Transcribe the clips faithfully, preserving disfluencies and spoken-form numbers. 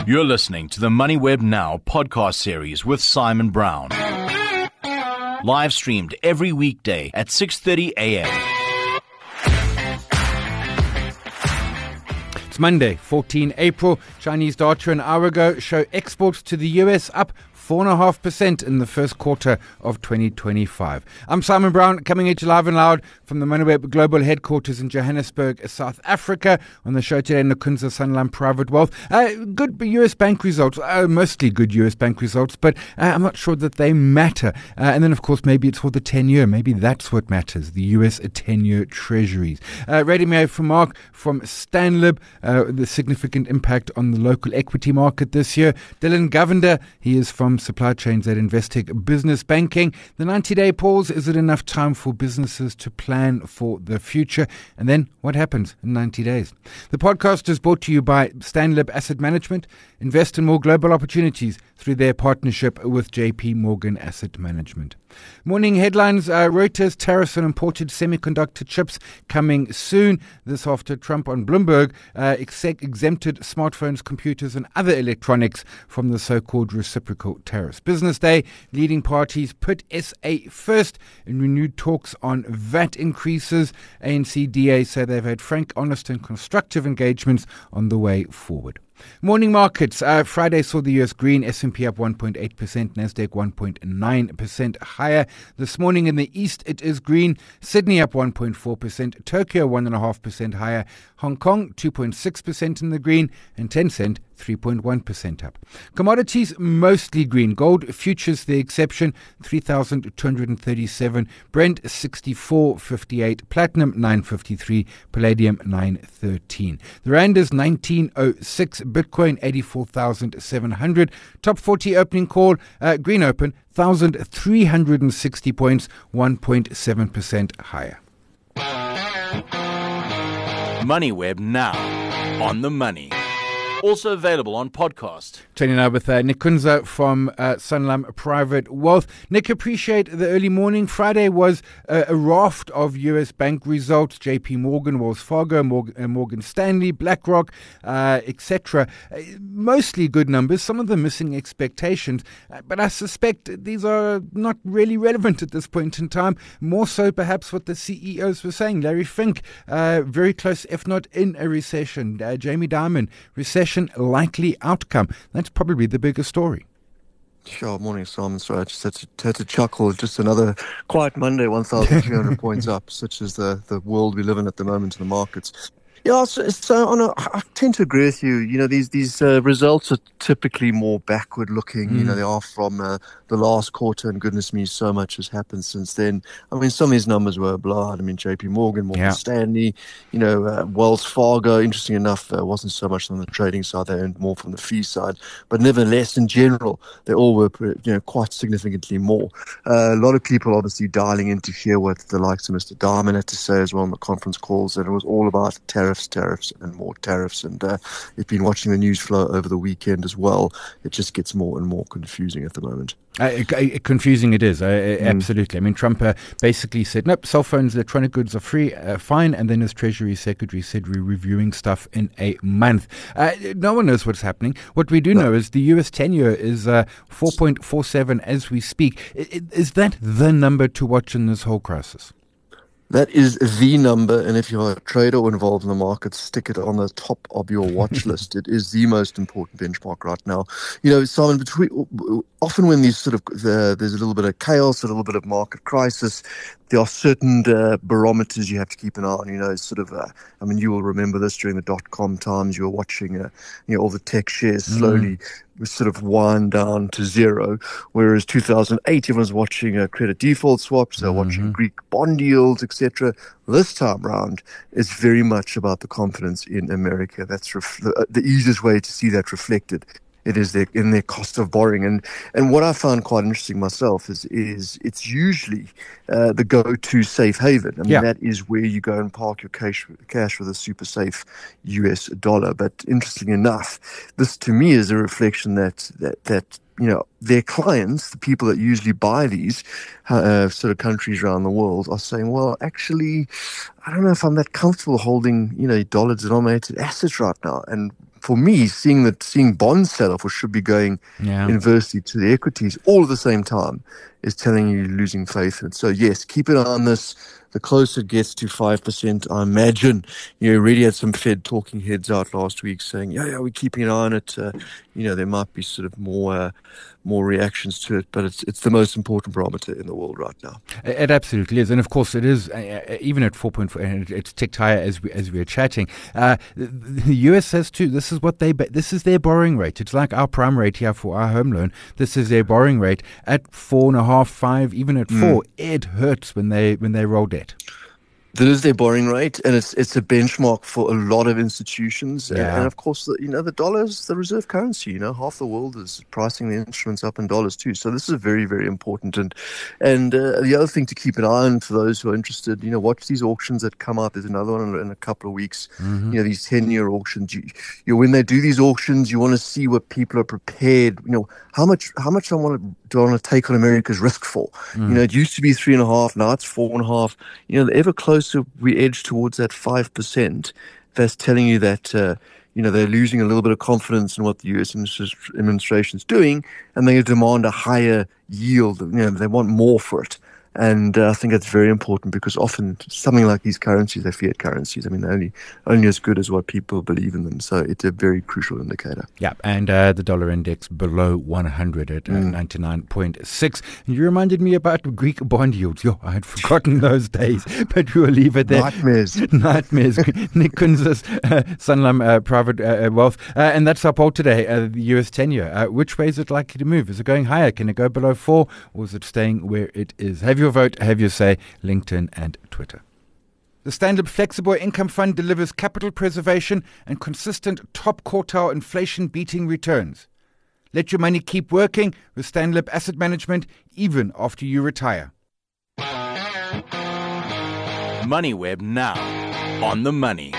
You're listening to the MoneyWeb Now podcast series with Simon Brown. Live streamed every weekday at six thirty a.m. It's Monday, fourteenth of April. Chinese data an hour ago show exports to the U S up four point five percent in the first quarter of twenty twenty-five. I'm Simon Brown, coming at you live and loud from the MoneyWeb Global Headquarters in Johannesburg, South Africa. On the show today, Nkunza Sanlam Private Wealth. Uh, good U S bank results, uh, mostly good U S bank results, but uh, I'm not sure that they matter. Uh, and then, of course, maybe it's for the ten-year. Maybe that's what matters, the U S ten-year treasuries. Uh, ready me from Mark from Stanlib, uh, the significant impact on the local equity market this year. Dylan Govender, he is from Supply Chains at Investec Business Banking. The ninety-day pause, is it enough time for businesses to plan for the future? And then what happens in ninety days? The podcast is brought to you by Stanlib Asset Management. Invest in more global opportunities through their partnership with J P Morgan Asset Management. Morning headlines, uh, Reuters tariffs on imported semiconductor chips coming soon. This after Trump on Bloomberg uh, ex- exempted smartphones, computers and other electronics from the so-called reciprocal tariffs. Business Day, leading parties put S A first in renewed talks on V A T increases. A N C D A say they've had frank, honest and constructive engagements on the way forward. Morning markets. Uh, Friday saw the U S green, S and P up one point eight percent, Nasdaq one point nine percent higher. This morning in the East, it is green. Sydney up one point four percent, Tokyo one point five percent higher, Hong Kong two point six percent in the green, and Tencent three point one percent up. Commodities mostly green. Gold futures the exception, three thousand two hundred thirty-seven. Brent sixty-four fifty-eight. Platinum nine fifty-three. Palladium nine thirteen. The rand is nineteen oh six. Bitcoin eighty-four thousand seven hundred. Top forty opening call. Uh, green open one thousand three hundred sixty points, one point seven percent higher. MoneyWeb Now, on the money. Also available on podcast. Training now with uh, Nkunza from uh, Sanlam Private Wealth. Nick, appreciate the early morning. Friday was uh, a raft of U S bank results. J P Morgan, Wells Fargo, Morgan, uh, Morgan Stanley, BlackRock, uh, et cetera. Uh, mostly good numbers, some of them missing expectations. Uh, but I suspect these are not really relevant at this point in time. More so perhaps what the C E Os were saying. Larry Fink, uh, very close, if not in a recession. Uh, Jamie Dimon, recession likely outcome. That's probably the bigger story. Sure. Morning, Simon. Sorry, I just had to, had to chuckle. Just another quiet Monday, one thousand three hundred points up, such as the, the world we live in at the moment in the markets. Yeah, so, so on a, I tend to agree with you. You know, these these uh, results are typically more backward-looking. Mm. You know, they are from uh, the last quarter, and goodness me, so much has happened since then. I mean, some of these numbers were a blowout. I mean, J P Morgan, Morgan yeah. Stanley, you know, uh, Wells Fargo. Interesting enough, uh, wasn't so much on the trading side; they earned more from the fee side. But nevertheless, in general, they all were, you know, quite significantly more. Uh, a lot of people obviously dialing in to hear what the likes of Mister Diamond had to say as well on the conference calls, and it was all about tariffs. tariffs and more tariffs, and uh, you've been watching the news flow over the weekend as well. It just gets more and more confusing at the moment. Uh, uh, confusing it is, uh, mm. absolutely. I mean, Trump uh, basically said, nope, cell phones, electronic goods are free, uh, fine, and then his Treasury Secretary said we're reviewing stuff in a month. Uh, no one knows what's happening. What we do no. know is the U S ten-year is uh, four point four seven as we speak. Is that the number to watch in this whole crisis? That is the number, and if you're a trader or involved in the market, stick it on the top of your watch list. It is the most important benchmark right now. You know, Simon, between, often when these sort of uh, there's a little bit of chaos, a little bit of market crisis, there are certain uh, barometers you have to keep an eye on. You know, sort of. Uh, I mean, you will remember this during the dot-com times. You were watching, uh, you know, all the tech shares slowly mm. sort of wind down to zero. Whereas two thousand eight, everyone's watching uh, credit default swaps, they're mm-hmm. watching Greek bond yields, et cetera. This time round, it's very much about the confidence in America. That's ref- the, the easiest way to see that reflected. It is their, in their cost of borrowing. And, and what I found quite interesting myself is, is it's usually uh, the go-to safe haven. I mean, yeah. that is where you go and park your cash, cash with a super safe U S dollar. But interestingly enough, this to me is a reflection that, that, that you know, their clients, the people that usually buy these uh, sort of countries around the world, are saying, well, actually, I don't know if I'm that comfortable holding, you know, dollar-denominated assets right now. And for me, seeing that seeing bonds sell off, which should be going Yeah. inversely to the equities all at the same time, is telling you you're losing faith in it. So yes, keep an eye on this. The closer it gets to five percent, I imagine, you know, already had some Fed talking heads out last week saying, yeah, yeah, we're keeping an eye on it. Uh, you know, there might be sort of more uh, more reactions to it, but it's it's the most important barometer in the world right now. It, it absolutely is. And of course, it is, uh, even at four point four, and it's ticked higher as we, as we are chatting. Uh, the, the U S says too, this is what they, this is their borrowing rate. It's like our prime rate here for our home loan. This is their borrowing rate at four and a half, five, even at four. Mm. It hurts when they, when they roll debt. That is their borrowing rate, and it's it's a benchmark for a lot of institutions. Yeah. And, and of course, the, you know, the dollar is the reserve currency. You know, half the world is pricing the instruments up in dollars too. So this is very, very important. And and uh, the other thing to keep an eye on for those who are interested, you know, watch these auctions that come up. There's another one in, in a couple of weeks. Mm-hmm. You know, these ten-year auctions. You, you know, when they do these auctions, you want to see what people are prepared. You know, how much how much I want to do I want to take on America's risk for. Mm. You know, it used to be three and a half. Now it's four and a half. You know, the ever closer we edge towards that five percent, that's telling you that, uh, you know, they're losing a little bit of confidence in what the U S administration is doing, and they demand a higher yield. You know, they want more for it. And uh, I think that's very important, because often something like these currencies, they're fiat currencies. I mean, they're only, only as good as what people believe in them. So it's a very crucial indicator. Yeah, and uh, the dollar index below one hundred at uh, mm. ninety-nine point six. And you reminded me about Greek bond yields. Yo, I had forgotten those days, but we'll leave it there. Nightmares. Nightmares. Nick Kunzis, uh, Sanlam uh, Private uh, Wealth. Uh, and that's our poll today, uh, the U S ten-year. Uh, which way is it likely to move? Is it going higher? Can it go below four? Or is it staying where it is? Have your vote, have your say, LinkedIn and Twitter. The Standard Flexible Income Fund delivers capital preservation and consistent top quartile inflation-beating returns. Let your money keep working with Stanlib Asset Management even after you retire. MoneyWeb now on the money.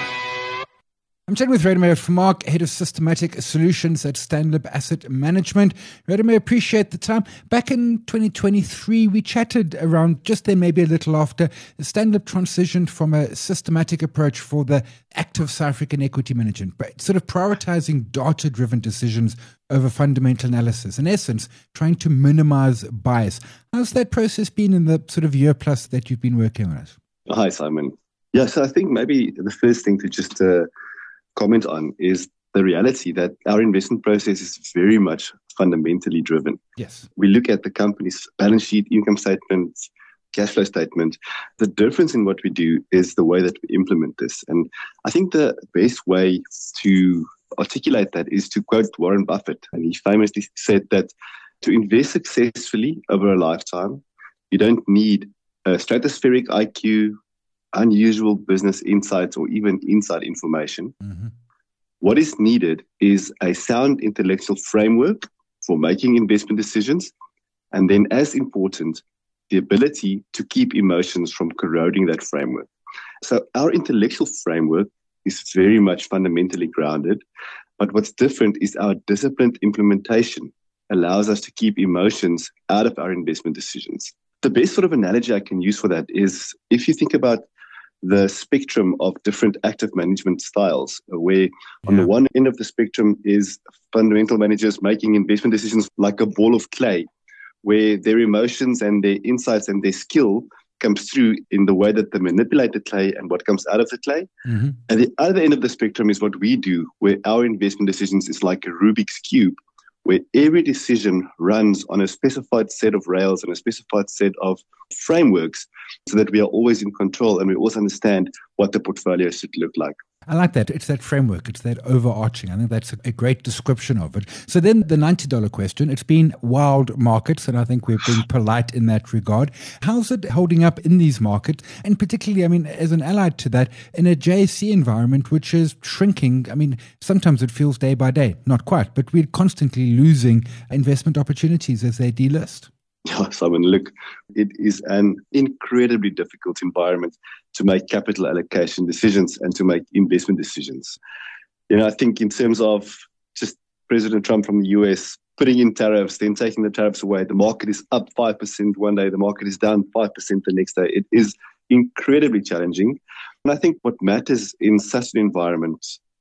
I'm chatting with Radomir Vermaak, Head of Systematic Solutions at Stanlib Asset Management. Radomir, appreciate the time. Back in twenty twenty-three, we chatted around, just then maybe a little after, the Stanlib transitioned from a systematic approach for the active South African equity management, but sort of prioritizing data-driven decisions over fundamental analysis. In essence, trying to minimize bias. How's that process been in the sort of year plus that you've been working on it? Hi, Simon. Yeah, so I think maybe the first thing to just uh, comment on is the reality that our investment process is very much fundamentally driven. Yes. We look at the company's balance sheet, income statement, cash flow statement. The difference in what we do is the way that we implement this. And I think the best way to articulate that is to quote Warren Buffett. And he famously said that to invest successfully over a lifetime, you don't need a stratospheric I Q, unusual business insights, or even inside information. Mm-hmm. What is needed is a sound intellectual framework for making investment decisions, and then, as important, the ability to keep emotions from corroding that framework. So our intellectual framework is very much fundamentally grounded, but what's different is our disciplined implementation allows us to keep emotions out of our investment decisions. The best sort of analogy I can use for that is if you think about the spectrum of different active management styles, where on yeah. the one end of the spectrum is fundamental managers making investment decisions like a ball of clay, where their emotions and their insights and their skill comes through in the way that they manipulate the clay and what comes out of the clay. Mm-hmm. And the other end of the spectrum is what we do, where our investment decisions is like a Rubik's Cube, where every decision runs on a specified set of rails and a specified set of frameworks so that we are always in control and we also understand what the portfolio should look like. I like that. It's that framework. It's that overarching. I think that's a great description of it. So then the ninety dollars question, it's been wild markets, and I think we've been polite in that regard. How's it holding up in these markets? And particularly, I mean, as an allied to that, in a J S C environment, which is shrinking, I mean, sometimes it feels day by day, not quite, but we're constantly losing investment opportunities as they delist. Yeah, Simon, look, it is an incredibly difficult environment to make capital allocation decisions and to make investment decisions. You know, I think in terms of just President Trump from the U S putting in tariffs, then taking the tariffs away, the market is up five percent one day, the market is down five percent the next day. It is incredibly challenging. And I think what matters in such an environment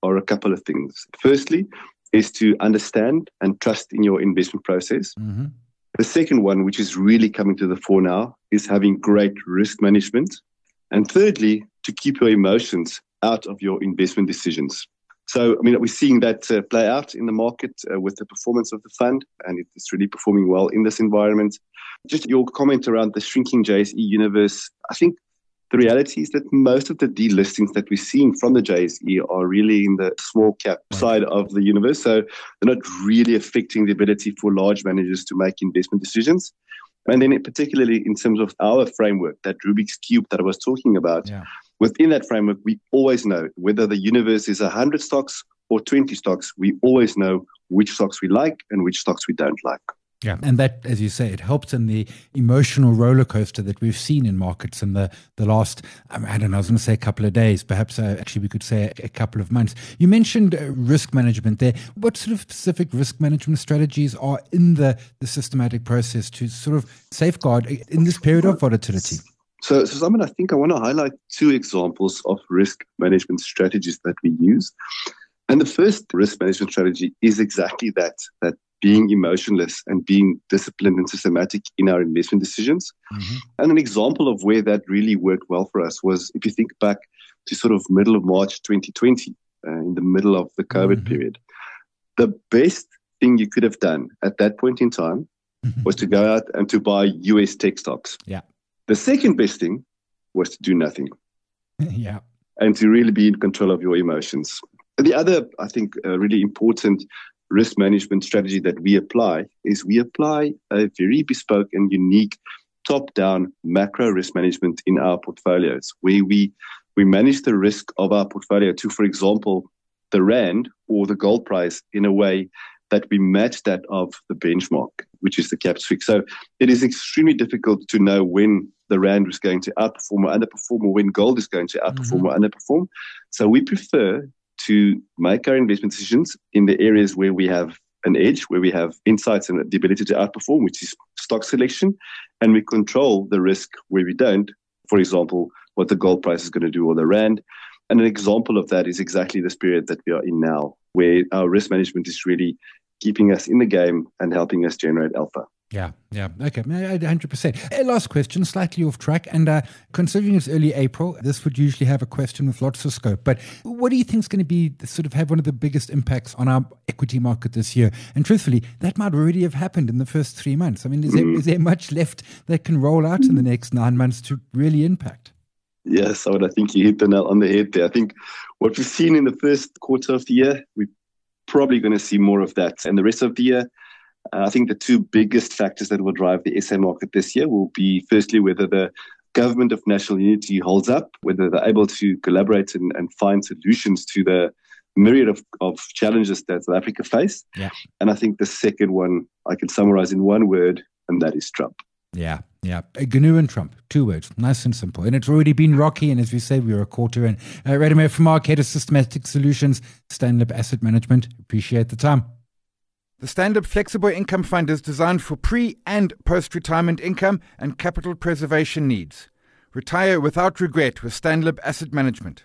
are a couple of things. Firstly, is to understand and trust in your investment process. Mm-hmm. The second one, which is really coming to the fore now, is having great risk management. And thirdly, to keep your emotions out of your investment decisions. So, I mean, we're seeing that uh, play out in the market uh, with the performance of the fund, and it's really performing well in this environment. Just your comment around the shrinking J S E universe, I think the reality is that most of the delistings that we're seeing from the J S E are really in the small cap side of the universe. So they're not really affecting the ability for large managers to make investment decisions. And then particularly in terms of our framework, that Rubik's Cube that I was talking about, Yeah. within that framework, we always know whether the universe is one hundred stocks or twenty stocks, we always know which stocks we like and which stocks we don't like. Yeah, and that, as you say, it helps in the emotional roller coaster that we've seen in markets in the, the last, I don't know, I was going to say a couple of days, perhaps uh, actually we could say a, a couple of months. You mentioned uh, risk management there. What sort of specific risk management strategies are in the, the systematic process to sort of safeguard in this period of volatility? So, so Simon, I think I want to highlight two examples of risk management strategies that we use. And the first risk management strategy is exactly that, that being emotionless and being disciplined and systematic in our investment decisions. Mm-hmm. And an example of where that really worked well for us was if you think back to sort of middle of March twenty twenty, uh, in the middle of the COVID mm-hmm. period, the best thing you could have done at that point in time mm-hmm. was to go out and to buy U S tech stocks. Yeah. The second best thing was to do nothing. Yeah. And to really be in control of your emotions. And the other, I think, uh, really important risk management strategy that we apply is we apply a very bespoke and unique top-down macro risk management in our portfolios, where we, we manage the risk of our portfolio to, for example, the rand or the gold price in a way that we match that of the benchmark, which is the capped Swix. So it is extremely difficult to know when the rand is going to outperform or underperform, or when gold is going to outperform mm-hmm. or underperform. So we prefer to make our investment decisions in the areas where we have an edge, where we have insights and the ability to outperform, which is stock selection, and we control the risk where we don't. For example, what the gold price is going to do or the rand. And an example of that is exactly this period that we are in now, where our risk management is really keeping us in the game and helping us generate alpha. Yeah, yeah. Okay, one hundred percent. A last question, slightly off track. And uh, considering it's early April, this would usually have a question with lots of scope. But what do you think is going to be sort of have one of the biggest impacts on our equity market this year? And truthfully, that might already have happened in the first three months. I mean, is, mm. there, is there much left that can roll out in the next nine months to really impact? Yes, I would. I think you hit the nail on the head there. I think what we've seen in the first quarter of the year, we're probably going to see more of that. And the rest of the year, Uh, I think the two biggest factors that will drive the S A market this year will be, firstly, whether the government of national unity holds up, whether they're able to collaborate and, and find solutions to the myriad of, of challenges that South Africa face. Yeah. And I think the second one I can summarize in one word, and that is Trump. Yeah, yeah. G N U and Trump, two words, nice and simple. And it's already been rocky, and as we said, we're a quarter in. Uh, Radomir from Mark, Head of Systematic Solutions, Stanlib Asset Management. Appreciate the time. The Stanlib Flexible Income Fund is designed for pre- and post-retirement income and capital preservation needs. Retire without regret with Stanlib Asset Management.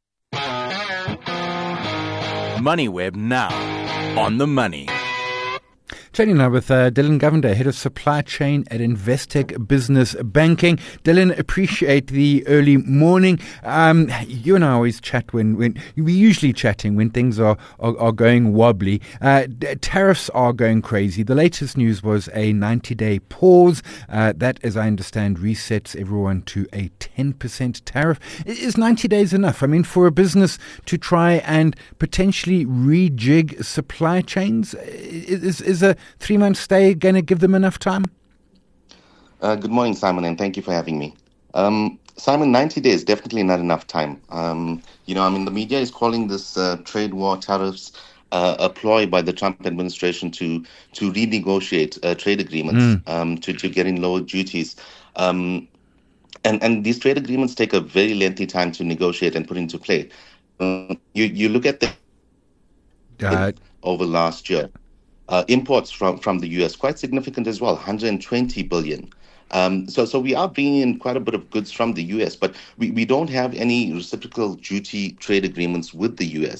MoneyWeb now, on the money. Chatting now with uh, Dylan Govender, Head of Supply Chain at Investec Business Banking. Dylan, appreciate the early morning. Um, you and I always chat when, when we're usually chatting when things are, are, are going wobbly. Uh, d- tariffs are going crazy. The latest news was a ninety-day pause. Uh, that, as I understand, resets everyone to a ten percent tariff. Is ninety days enough? I mean, for a business to try and potentially rejig supply chains, is, is a three-month stay going to give them enough time? Uh, good morning, Simon, and thank you for having me. Um, Simon, ninety days, definitely not enough time. Um, you know, I mean, the media is calling this uh, trade war tariffs uh, a ploy by the Trump administration to to renegotiate uh, trade agreements, mm. um, to, to get in lower duties. Um, and, and these trade agreements take a very lengthy time to negotiate and put into play. Uh, you, you look at the uh, over last year. Uh, imports from, from the U S, quite significant as well, one hundred twenty billion. Um, so, so we are bringing in quite a bit of goods from the U S, but we, we don't have any reciprocal duty trade agreements with the U S.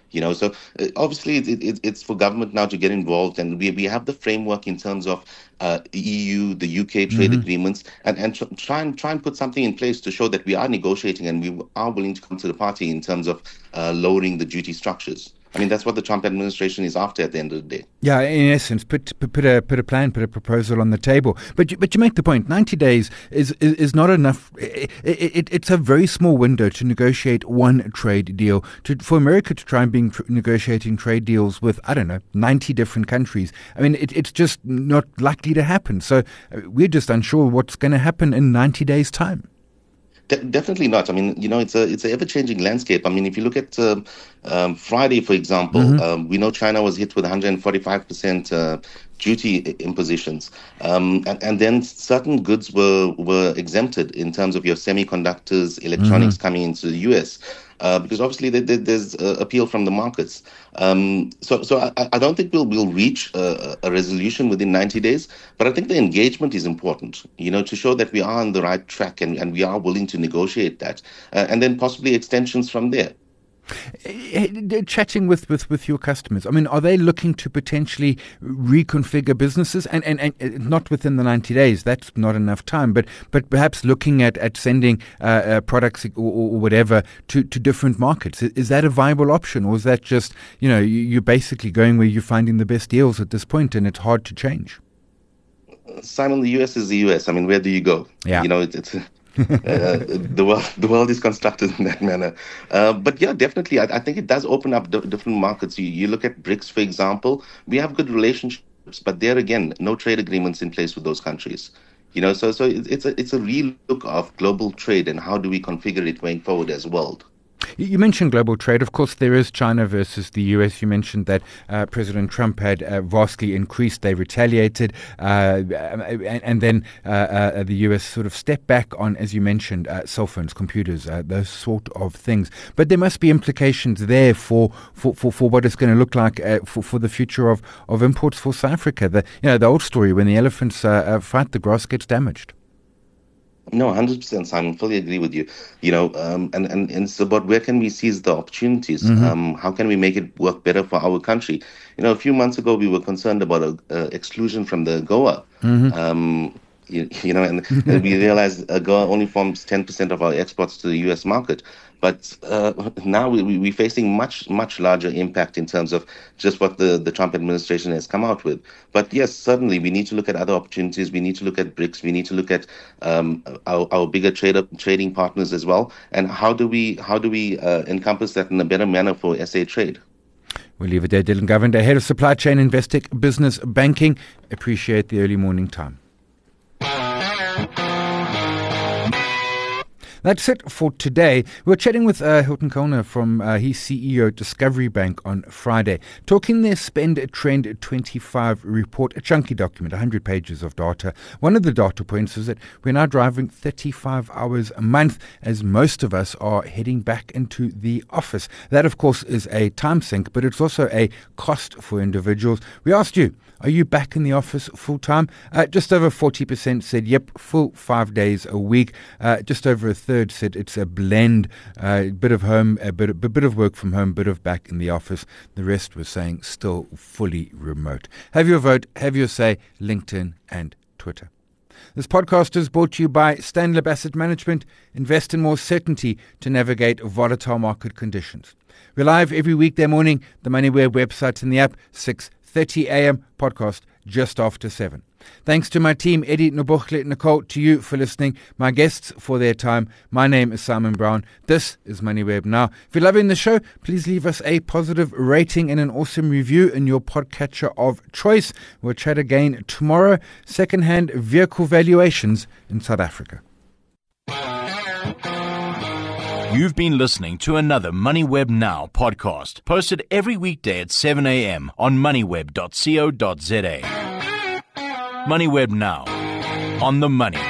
You know, so uh, obviously it, it, it's for government now to get involved, and we we have the framework in terms of uh, E U, the U K trade Mm-hmm. agreements, and and tr- try and try and put something in place to show that we are negotiating and we are willing to come to the party in terms of uh, lowering the duty structures. I mean, that's what the Trump administration is after at the end of the day. Yeah, in essence, put put, put a put a plan, put a proposal on the table. But you, but you make the point. Ninety days is is, is not enough. It, it, it's a very small window to negotiate one trade deal. To, for America to try and be tr- negotiating trade deals with, I don't know, ninety different countries. I mean, it, it's just not likely to happen. So uh, we're just unsure what's going to happen in ninety days' time. De- definitely not. I mean, you know, it's a it's an ever-changing landscape. I mean, if you look at um, um, Friday, for example, Mm-hmm. um, we know China was hit with one hundred forty-five percent uh, duty impositions, um, and, and then certain goods were were exempted in terms of your semiconductors, electronics Mm-hmm. coming into the U S. Uh, because obviously there, there, there's uh, appeal from the markets. Um, so so I, I don't think we'll we'll reach a, a resolution within ninety days, but I think the engagement is important, you know, to show that we are on the right track and, and we are willing to negotiate that, uh, and then possibly extensions from there. Chatting with, with, with your customers, I mean, are they looking to potentially reconfigure businesses and, and, and not within the ninety days? That's not enough time, but but perhaps looking at, at sending uh, uh, products or, or whatever to, to different markets. Is that a viable option, or is that just, you know, you're basically going where you're finding the best deals at this point and it's hard to change? Simon, the U S is the U S. I mean, where do you go? Yeah. You know, it, it's. uh, the world, the world is constructed in that manner. Uh, but yeah, definitely, I, I think it does open up d- different markets. You, you look at BRICS, for example. We have good relationships, but there again, no trade agreements in place with those countries. You know, so so it, it's a it's a real look of global trade and how do we configure it going forward as a world. You mentioned global trade. Of course, there is China versus the U S. You mentioned that uh, President Trump had uh, vastly increased. They retaliated. Uh, and, and then uh, uh, the U S sort of stepped back on, as you mentioned, uh, cell phones, computers, uh, those sort of things. But there must be implications there for, for, for, for what it's going to look like uh, for, for the future of, of imports for South Africa. The, you know, the old story, when the elephants uh, uh, fight, the grass gets damaged. No, one hundred percent, Simon. Fully agree with you. You know, um, and, and, and it's about where can we seize the opportunities? Mm-hmm. Um, how can we make it work better for our country? You know, a few months ago, we were concerned about a, uh, exclusion from the AGOA. Mm-hmm. Um, you, you know, and, and we realized AGOA only forms ten percent of our exports to the U S market. But uh, now we, we, we're facing much, much larger impact in terms of just what the, the Trump administration has come out with. But yes, certainly we need to look at other opportunities. We need to look at BRICS. We need to look at um, our, our bigger trader, trading partners as well. And how do we how do we uh, encompass that in a better manner for S A trade? We'll leave it there. Dylan Govender, Head of Supply Chain Investec Business Banking. Appreciate the early morning time. That's it for today. We were chatting with uh, Hilton Kellner from uh, his C E O Discovery Bank on Friday, talking their Spend Trend twenty-five report, a chunky document, one hundred pages of data. One of the data points is that we're now driving thirty-five hours a month, as most of us are heading back into the office. That, of course, is a time sink, but it's also a cost for individuals. We asked you, are you back in the office full time? Uh, just over forty percent said, yep, full five days a week. Uh, just over a third said it's a blend, a uh, bit of home, a bit, a bit of work from home, bit of back in the office. The rest was saying still fully remote. Have your vote, have your say, LinkedIn and Twitter. This podcast is brought to you by Stanlib Asset Management. Invest in more certainty to navigate volatile market conditions. We're live every weekday morning, the MoneyWeb website and the app, six thirty a.m. podcast just after seven. Thanks to my team, Eddie, Nobuchle, Nicole, to you for listening, my guests for their time. My name is Simon Brown. This is MoneyWeb Now. If you're loving the show, please leave us a positive rating and an awesome review in your podcatcher of choice. We'll chat again tomorrow. Second-hand vehicle valuations in South Africa. You've been listening to another MoneyWeb Now podcast, posted every weekday at seven a.m. on moneyweb dot co dot za. MoneyWeb Now, on the money.